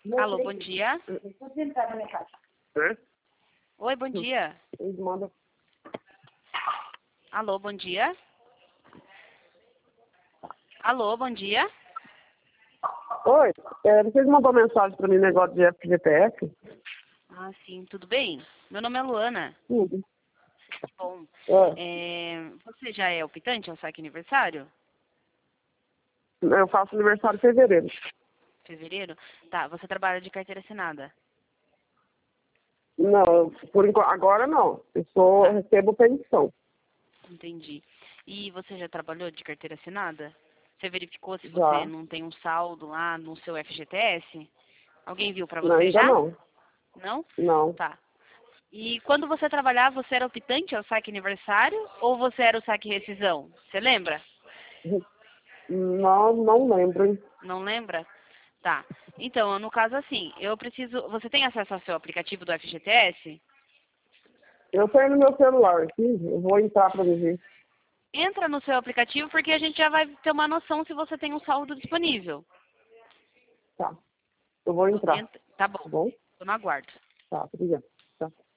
Alô, bom dia. Pode entrar na minha casa. É? Oi, bom dia. Eles mandam. Alô, bom dia. Alô, bom dia. Oi, vocês mandou mensagem para mim, negócio de FGTS? Ah, sim, tudo bem? Meu nome é Luana. Tudo. Bom, É. você já é optante ao saque aniversário? Eu faço aniversário em fevereiro. Fevereiro? Tá, você trabalha de carteira assinada? Não, por enquanto, agora não. Eu recebo pensão. Entendi. E você já trabalhou de carteira assinada? Você verificou se Já. você não tem um saldo lá no seu FGTS? Alguém viu pra Não, você ainda já? não. Não? Não. Tá. E quando você trabalhava, você era optante ao saque aniversário ou você era o saque rescisão? Você lembra? Não lembro, hein? Não lembra? Tá. Então, no caso assim, eu preciso... Você tem acesso ao seu aplicativo do FGTS? Eu tenho no meu celular aqui, eu vou entrar para ver. Entra no seu aplicativo porque a gente já vai ter uma noção se você tem um saldo disponível. Tá. Eu vou entrar. Tá Tá bom. bom? Eu não aguardo. Tá, obrigada. Tá.